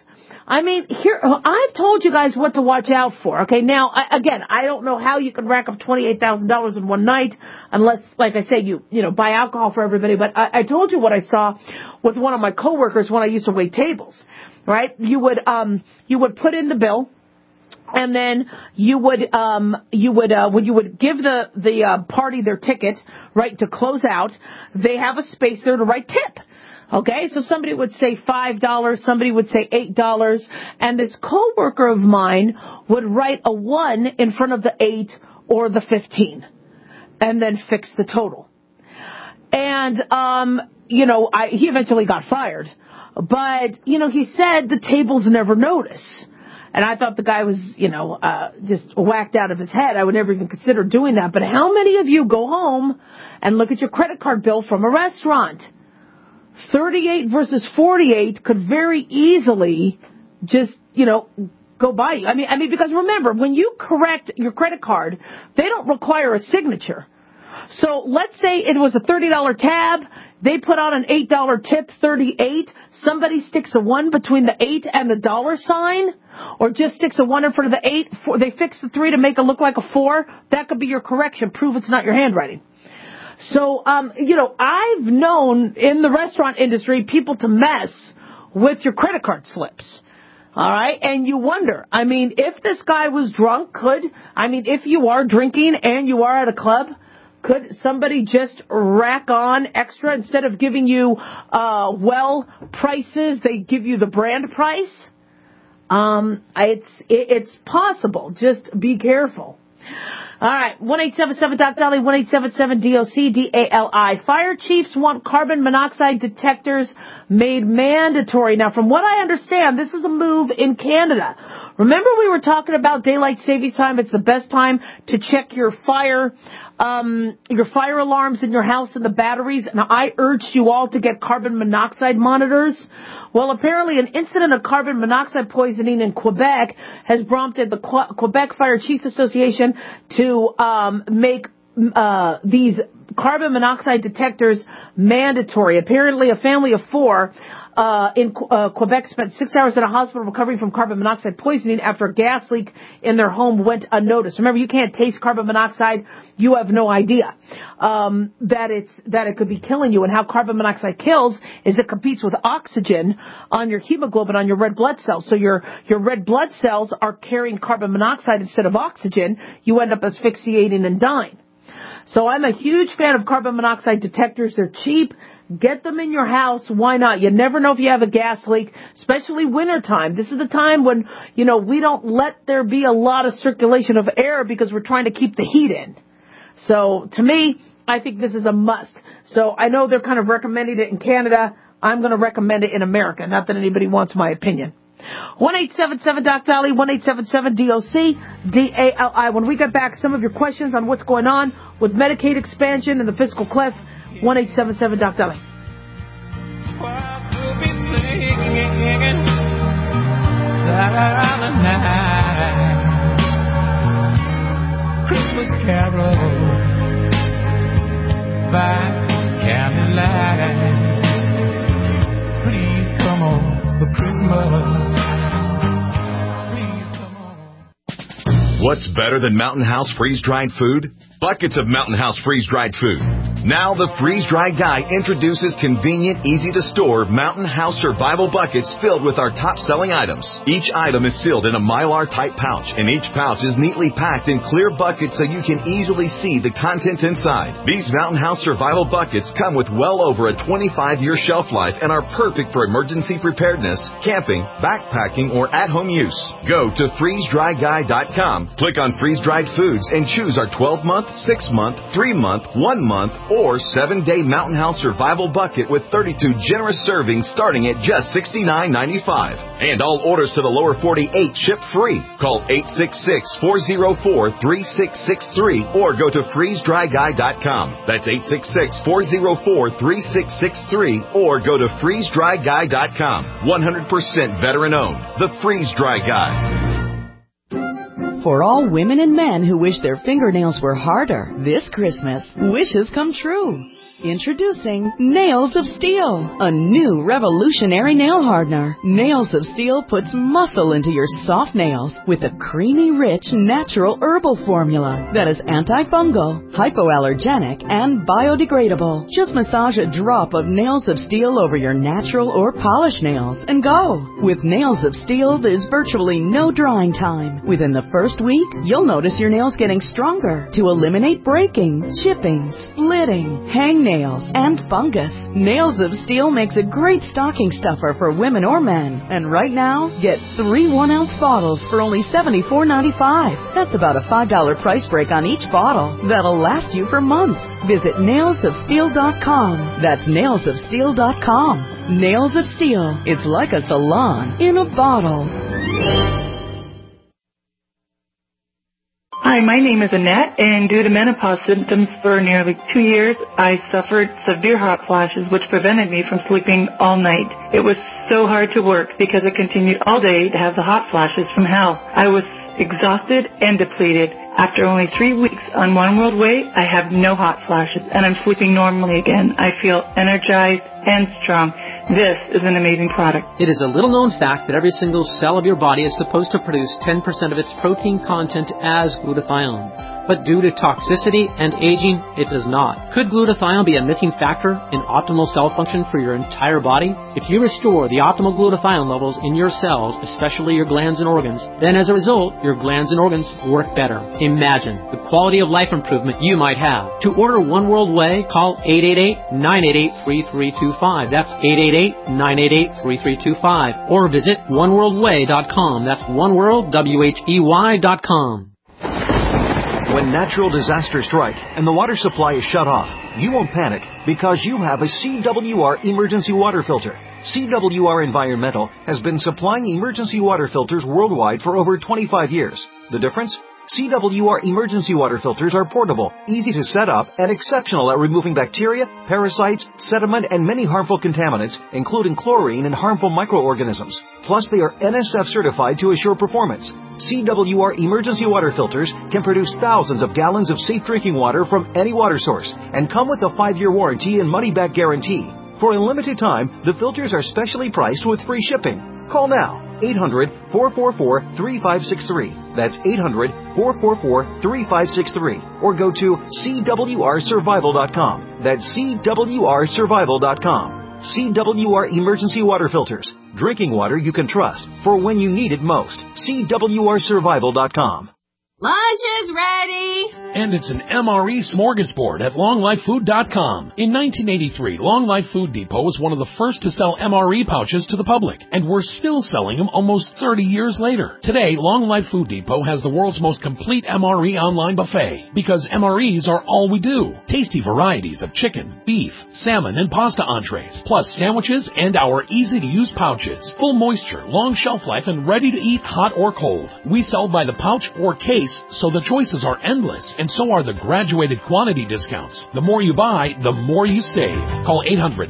I mean, here, I've told you guys what to watch out for. Okay, now, again, I don't know how you can rack up $28,000 in one night unless, like I say, you buy alcohol for everybody. But I told you what I saw with one of my coworkers when I used to wait tables, right? You would put in the bill. And then you would when you would give the party their ticket, right, to close out, they have a space there to write tip. Okay, so somebody would say $5, somebody would say $8, and this coworker of mine would write a 1 in front of the 8 or the 15, and then fix the total. And he eventually got fired, but he said the tables never notice. And I thought the guy was, just whacked out of his head. I would never even consider doing that. But how many of you go home and look at your credit card bill from a restaurant? 38 versus 48 could very easily just, go by you. I mean, because remember, when you correct your credit card, they don't require a signature. So let's say it was a $30 tab. They put out an $8 tip, 38. Somebody sticks a 1 between the 8 and the dollar sign, or just sticks a 1 in front of the 8. They fix the 3 to make it look like a 4. That could be your correction. Prove it's not your handwriting. So, I've known in the restaurant industry people to mess with your credit card slips. All right. And you wonder, I mean, if this guy was drunk, if you are drinking and you are at a club, could somebody just rack on extra instead of giving you, prices? They give you the brand price. It's possible. Just be careful. All right, 1-877-DOC-DALI, 1-877-DOC-DALI. Fire chiefs want carbon monoxide detectors made mandatory. Now, from what I understand, this is a move in Canada. Remember we were talking about daylight saving time? It's the best time to check your fire alarms in your house and the batteries. And I urged you all to get carbon monoxide monitors. Well, apparently an incident of carbon monoxide poisoning in Quebec has prompted the Quebec Fire Chiefs Association to make these carbon monoxide detectors mandatory. Apparently a family of 4 in Quebec spent 6 hours in a hospital recovering from carbon monoxide poisoning after a gas leak in their home went unnoticed. Remember, you can't taste carbon monoxide. You have no idea that it could be killing you. And how carbon monoxide kills is it competes with oxygen on your hemoglobin, on your red blood cells. So your red blood cells are carrying carbon monoxide instead of oxygen. You end up asphyxiating and dying. So I'm a huge fan of carbon monoxide detectors. They're cheap. Get them in your house. Why not? You never know if you have a gas leak, especially wintertime. This is the time when, we don't let there be a lot of circulation of air because we're trying to keep the heat in. So to me, I think this is a must. So I know they're kind of recommending it in Canada. I'm going to recommend it in America. Not that anybody wants my opinion. 1-877-DOC-DALI, 1-877-DOC-DALI. When we get back, some of your questions on what's going on with Medicaid expansion and the fiscal cliff. 1-877-DOC-DALI. We'll be singing Silent Night, Christmas Carol by candlelight. Please come on for Christmas. What's better than Mountain House freeze-dried food? Buckets of Mountain House freeze-dried food. Now the freeze-dried guy introduces convenient, easy-to-store Mountain House survival buckets filled with our top-selling items. Each item is sealed in a Mylar-type pouch, and each pouch is neatly packed in clear buckets so you can easily see the contents inside. These Mountain House survival buckets come with well over a 25-year shelf life and are perfect for emergency preparedness, camping, backpacking, or at-home use. Go to freezedryguy.com, click on freeze-dried foods, and choose our 12-month, 6-month, 3-month, 1-month, or 7-day Mountain House survival bucket with 32 generous servings starting at just $69.95. And all orders to the lower 48 ship free. Call 866-404-3663 or go to freezedryguy.com. That's 866-404-3663 or go to freezedryguy.com. 100% veteran owned. The Freeze Dry Guy. For all women and men who wish their fingernails were harder, this Christmas, wishes come true. Introducing Nails of Steel, a new revolutionary nail hardener. Nails of Steel puts muscle into your soft nails with a creamy, rich, natural herbal formula that is antifungal, hypoallergenic, and biodegradable. Just massage a drop of Nails of Steel over your natural or polished nails and go. With Nails of Steel, there's virtually no drying time. Within the first week, you'll notice your nails getting stronger to eliminate breaking, chipping, splitting, hangnails, and fungus. Nails of Steel makes a great stocking stuffer for women or men. And right now, get 3 1-ounce bottles for only $74.95. That's about a $5 price break on each bottle. That'll last you for months. Visit nailsofsteel.com. That's nailsofsteel.com. Nails of Steel. It's like a salon in a bottle. Hi, my name is Annette, and due to menopause symptoms for nearly 2 years, I suffered severe hot flashes, which prevented me from sleeping all night. It was so hard to work because I continued all day to have the hot flashes from hell. I was exhausted and depleted. After only 3 weeks on One World Way, I have no hot flashes, and I'm sleeping normally again. I feel energized and strong. This is an amazing product. It is a little-known fact that every single cell of your body is supposed to produce 10% of its protein content as glutathione. But due to toxicity and aging, it does not. Could glutathione be a missing factor in optimal cell function for your entire body? If you restore the optimal glutathione levels in your cells, especially your glands and organs, then as a result, your glands and organs work better. Imagine the quality of life improvement you might have. To order One World Way, call 888-988-3325. That's 888-988-3325. Or visit oneworldway.com. That's oneworld.com. When natural disasters strike and the water supply is shut off, you won't panic because you have a CWR emergency water filter. CWR Environmental has been supplying emergency water filters worldwide for over 25 years. The difference? CWR emergency water filters are portable, easy to set up, and exceptional at removing bacteria, parasites, sediment, and many harmful contaminants, including chlorine and harmful microorganisms. Plus, they are NSF certified to assure performance. CWR emergency water filters can produce thousands of gallons of safe drinking water from any water source and come with a 5-year warranty and money-back guarantee. For a limited time, the filters are specially priced with free shipping. Call now. 800-444-3563. That's 800-444-3563. Or go to CWRsurvival.com. That's CWRsurvival.com. CWR Emergency Water Filters. Drinking water you can trust for when you need it most. CWRsurvival.com. Lunch is ready! And it's an MRE smorgasbord at LongLifeFood.com. In 1983, Long Life Food Depot was one of the first to sell MRE pouches to the public, and we're still selling them almost 30 years later. Today, Long Life Food Depot has the world's most complete MRE online buffet, because MREs are all we do. Tasty varieties of chicken, beef, salmon, and pasta entrees, plus sandwiches and our easy-to-use pouches. Full moisture, long shelf life, and ready to eat hot or cold. We sell by the pouch or case, so the choices are endless, and so are the graduated quantity discounts. The more you buy, the more you save. Call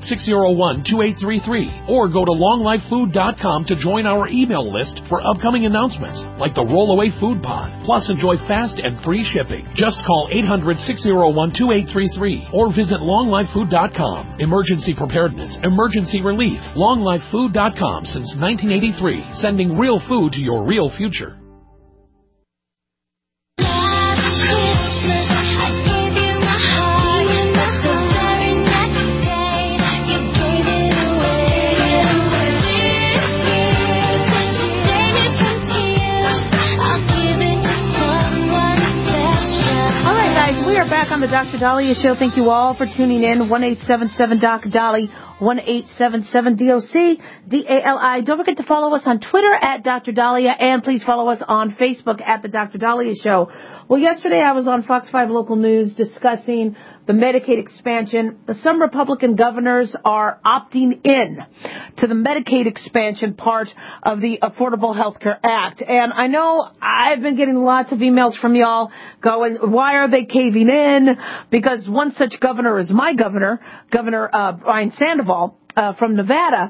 800-601-2833 or go to longlifefood.com to join our email list for upcoming announcements like the Rollaway Food Pod. Plus, enjoy fast and free shipping. Just call 800-601-2833 or visit longlifefood.com. Emergency preparedness, emergency relief. longlifefood.com since 1983, sending real food to your real future. Back on the Dr. Dahlia Show. Thank you all for tuning in. 1-877-DOC-DOLLY, 1-877-DOC-DALI. Don't forget to follow us on Twitter at Dr. Dahlia, and please follow us on Facebook at the Dr. Dahlia Show. Well, yesterday I was on Fox 5 Local News discussing the Medicaid expansion. Some Republican governors are opting in to the Medicaid expansion part of the Affordable Health Care Act. And I know I've been getting lots of emails from y'all going, why are they caving in? Because one such governor is my governor, Governor Brian Sandoval from Nevada.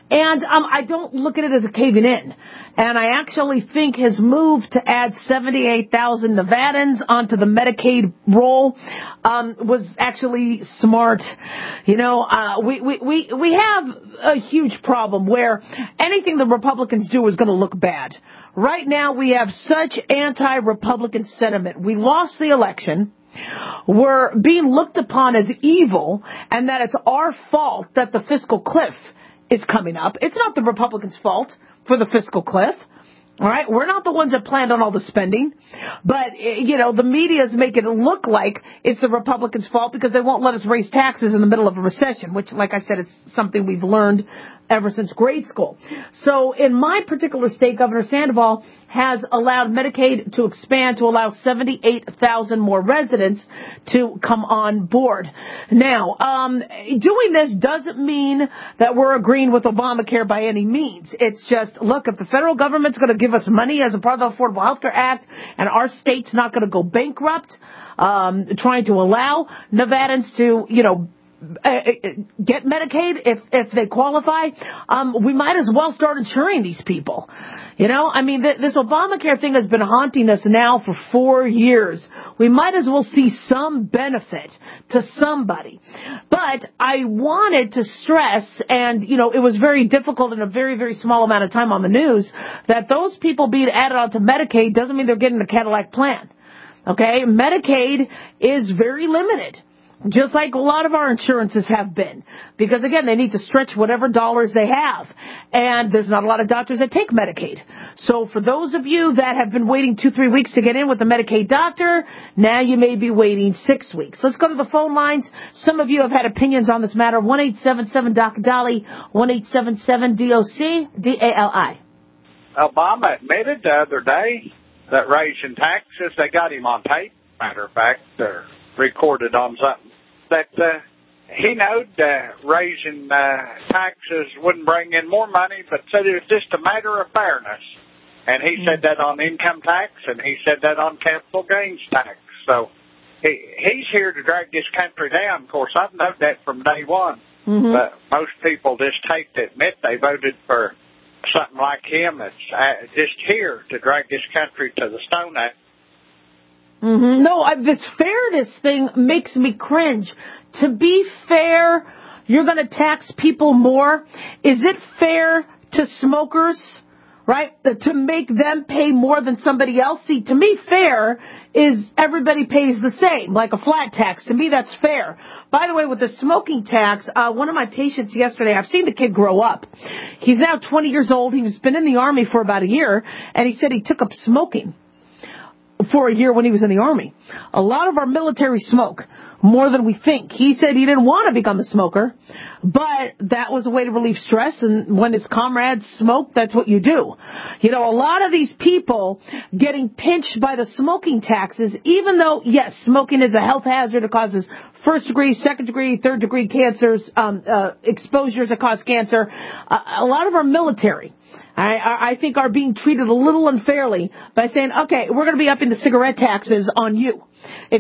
And I don't look at it as a caving in. And I actually think his move to add 78,000 Nevadans onto the Medicaid roll was actually smart. You know, we have a huge problem where anything the Republicans do is going to look bad. Right now we have such anti-Republican sentiment. We lost the election. We're being looked upon as evil, and that it's our fault that the fiscal cliff is coming up. It's not the Republicans' fault for the fiscal cliff. All right, we're not the ones that planned on all the spending, but, you know, the media's making it look like it's the Republicans' fault because they won't let us raise taxes in the middle of a recession, which, like I said, is something we've learned ever since grade school. So in my particular state, Governor Sandoval has allowed Medicaid to expand to allow 78,000 more residents to come on board. Now, doing this doesn't mean that we're agreeing with Obamacare by any means. It's just, look, if the federal government's going to give us money as a part of the Affordable Health Care Act and our state's not going to go bankrupt, trying to allow Nevadans to, you know, get Medicaid if they qualify, we might as well start insuring these people. You know, I mean, this Obamacare thing has been haunting us now for 4 years. We might as well see some benefit to somebody. But I wanted to stress, and, you know, it was very difficult in a very, very small amount of time on the news, that those people being added onto Medicaid doesn't mean they're getting a Cadillac plan. Okay? Medicaid is very limited. Just like a lot of our insurances have been. Because, again, they need to stretch whatever dollars they have. And there's not a lot of doctors that take Medicaid. So for those of you that have been waiting 2-3 weeks to get in with a Medicaid doctor, now you may be waiting 6 weeks. Let's go to the phone lines. Some of you have had opinions on this matter. 1-877-DOC-DALI, 1-877-DOC-DALI. Obama admitted the other day that raising taxes, they got him on tape. Matter of fact, they're recorded on something, that he knowed raising taxes wouldn't bring in more money, but said it was just a matter of fairness. And he said that on income tax, and he said that on capital gains tax. So he's here to drag this country down. Of course, I've known that from day one. Mm-hmm. But most people just hate to admit they voted for something like him that's just here to drag this country to the Stone Age. Mm-hmm. No, this fairness thing makes me cringe. To be fair, you're going to tax people more. Is it fair to smokers, right, to make them pay more than somebody else? See, to me, fair is everybody pays the same, like a flat tax. To me, that's fair. By the way, with the smoking tax, one of my patients yesterday, I've seen the kid grow up. He's now 20 years old. He's been in the Army for about a year, and he said he took up smoking for a year when he was in the Army. A lot of our military smoke, more than we think. He said he didn't want to become a smoker, but that was a way to relieve stress, and when his comrades smoke, that's what you do. You know, a lot of these people getting pinched by the smoking taxes, even though, yes, smoking is a health hazard. It causes first degree, second degree, third degree cancers, exposures that cause cancer. A lot of our military, I think, are being treated a little unfairly by saying, okay, we're going to be upping the cigarette taxes on you. If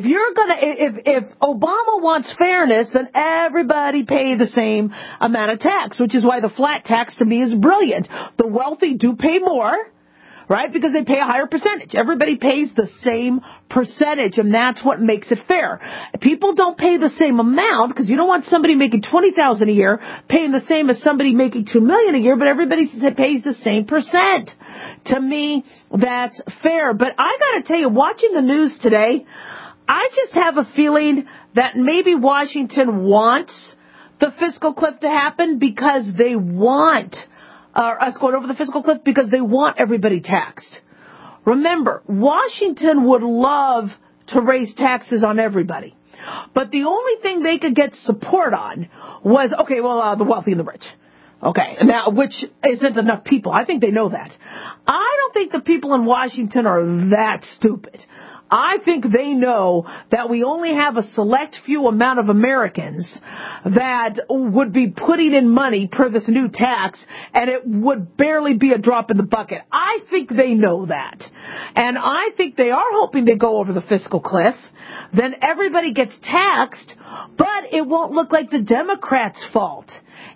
Obama wants fairness, then everybody pay the same amount of tax, which is why the flat tax to me is brilliant. The wealthy do pay more, right, because they pay a higher percentage. Everybody pays the same percentage, and that's what makes it fair. People don't pay the same amount because you don't want somebody making $20,000 a year paying the same as somebody making $2 million a year, but everybody pays the same percent. To me, that's fair. But I got to tell you, watching the news today, I just have a feeling that maybe Washington wants the fiscal cliff to happen because they want us going over the fiscal cliff because they want everybody taxed. Remember, Washington would love to raise taxes on everybody. But the only thing they could get support on was, okay, well, the wealthy and the rich. Okay, now, which isn't enough people. I think they know that. I don't think the people in Washington are that stupid. I think they know that we only have a select few amount of Americans that would be putting in money per this new tax, and it would barely be a drop in the bucket. I think they know that. And I think they are hoping they go over the fiscal cliff. Then everybody gets taxed, but it won't look like the Democrats' fault.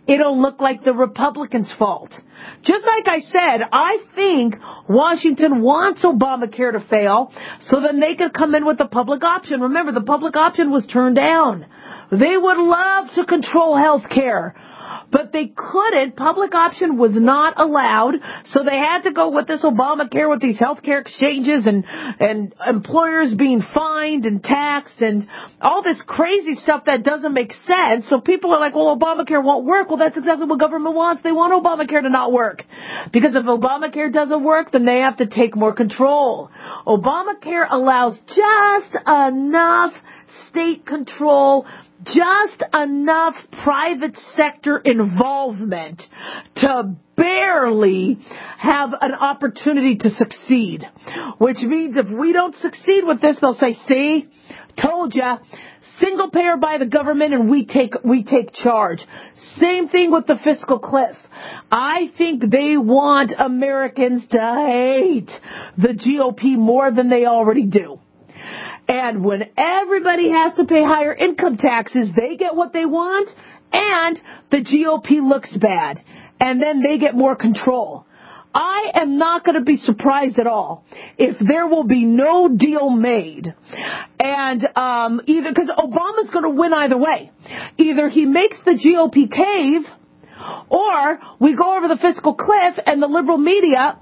it'll look like the Republicans' fault. Just like I said, I think Washington wants Obamacare to fail so then they could come in with the public option. Remember, the public option was turned down. They would love to control health care, but they couldn't. Public option was not allowed, so they had to go with this Obamacare with these healthcare exchanges and employers being fined and taxed and all this crazy stuff that doesn't make sense. So people are like, well, Obamacare won't work. Well, that's exactly what government wants. They want Obamacare to not work. Because if Obamacare doesn't work, then they have to take more control. Obamacare allows just enough state control, just enough private sector involvement to barely have an opportunity to succeed. Which means if we don't succeed with this, they'll say, see, told ya, single payer by the government and we take charge. Same thing with the fiscal cliff. I think they want Americans to hate the GOP more than they already do. And when everybody has to pay higher income taxes, they get what they want, and the GOP looks bad. And then they get more control. I am not going to be surprised at all if there will be no deal made. And either because Obama's going to win either way. Either he makes the GOP cave, or we go over the fiscal cliff and the liberal media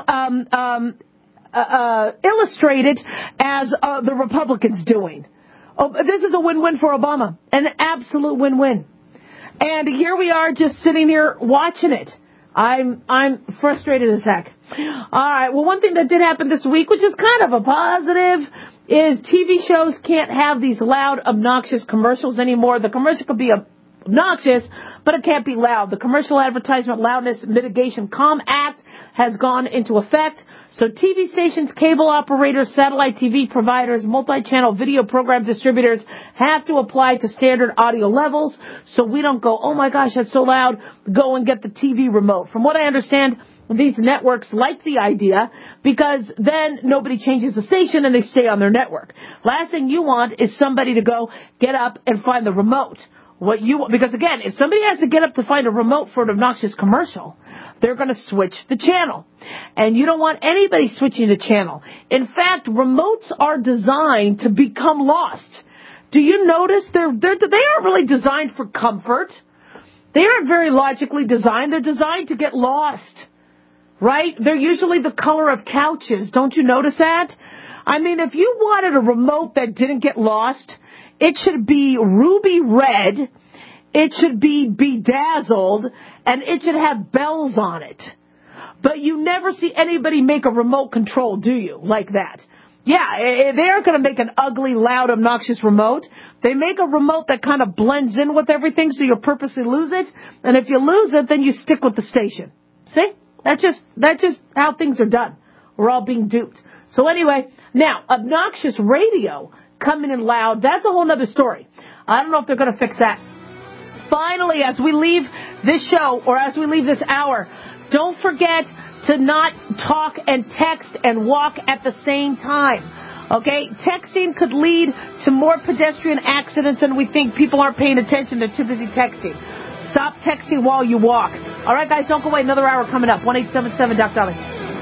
illustrated as the Republicans doing. Oh, this is a win-win for Obama. An absolute win-win. And here we are just sitting here watching it. I'm frustrated as heck. All right. Well, one thing that did happen this week, which is kind of a positive, is TV shows can't have these loud, obnoxious commercials anymore. The commercial could be obnoxious, but it can't be loud. The Commercial Advertisement Loudness Mitigation Act has gone into effect. So TV stations, cable operators, satellite TV providers, multi-channel video program distributors have to apply to standard audio levels so we don't go, oh my gosh, that's so loud, go and get the TV remote. From what I understand, these networks like the idea because then nobody changes the station and they stay on their network. Last thing you want is somebody to go get up and find the remote. Because again, if somebody has to get up to find a remote for an obnoxious commercial, they're going to switch the channel. And you don't want anybody switching the channel. In fact, remotes are designed to become lost. Do you notice they aren't really designed for comfort? They aren't very logically designed. They're designed to get lost. Right? They're usually the color of couches. Don't you notice that? I mean, if you wanted a remote that didn't get lost, it should be ruby red, it should be bedazzled, and it should have bells on it. But you never see anybody make a remote control, do you, like that? Yeah, they aren't going to make an ugly, loud, obnoxious remote. They make a remote that kind of blends in with everything so you'll purposely lose it. And if you lose it, then you stick with the station. See? That's just how things are done. We're all being duped. So anyway, now, obnoxious radio coming in loud, that's a whole other story. I don't know if they're going to fix that. Finally, as we leave this show, or as we leave this hour, don't forget to not talk and text and walk at the same time. Okay? Texting could lead to more pedestrian accidents than we think. People aren't paying attention. They're too busy texting. Stop texting while you walk. All right, guys, don't go away. Another hour coming up. 1-877 Doc Dolly.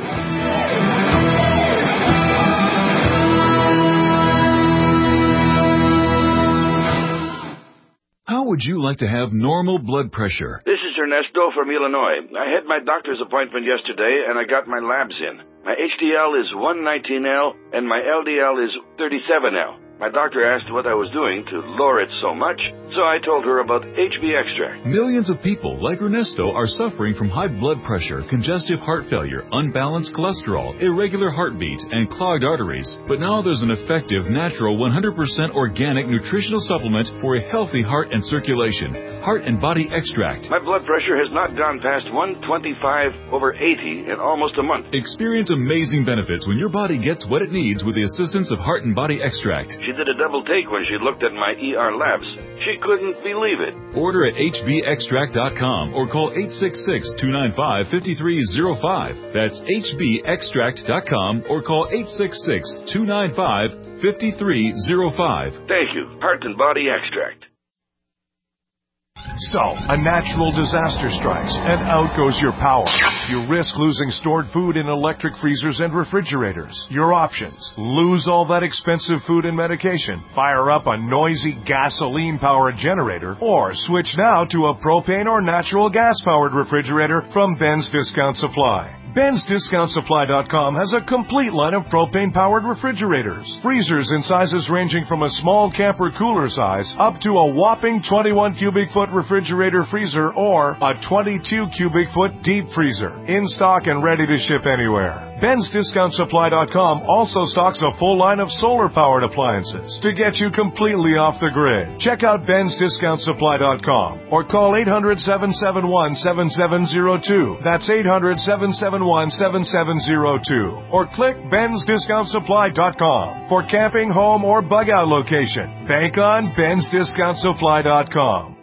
How would you like to have normal blood pressure? This is Ernesto from Illinois. I had my doctor's appointment yesterday, and I got my labs in. My HDL is 119L, and my LDL is 37L. My doctor asked what I was doing to lower it so much, so I told her about HB Extract. Millions of people like Ernesto are suffering from high blood pressure, congestive heart failure, unbalanced cholesterol, irregular heartbeat, and clogged arteries. But now there's an effective, natural, 100% organic nutritional supplement for a healthy heart and circulation. Heart and Body Extract. My blood pressure has not gone past 125/80 in almost a month. Experience amazing benefits when your body gets what it needs with the assistance of Heart and Body Extract. She did a double take when she looked at my ER labs. She couldn't believe it. Order at hbextract.com or call 866-295-5305. That's hbextract.com or call 866-295-5305. Thank you. Heart and Body Extract. So, a natural disaster strikes, and out goes your power. You risk losing stored food in electric freezers and refrigerators. Your options: lose all that expensive food and medication, fire up a noisy gasoline-powered generator, or switch now to a propane or natural gas-powered refrigerator from Ben's Discount Supply. Ben'sDiscountSupply.com has a complete line of propane-powered refrigerators. Freezers in sizes ranging from a small camper cooler size up to a whopping 21 cubic foot refrigerator freezer or a 22 cubic foot deep freezer. In stock and ready to ship anywhere. Ben'sDiscountSupply.com also stocks a full line of solar-powered appliances to get you completely off the grid. Check out Ben'sDiscountSupply.com or call 800-771-7702. That's 800-771-7702. Or click Ben'sDiscountSupply.com for camping, home, or bug-out location. Bank on Ben'sDiscountSupply.com.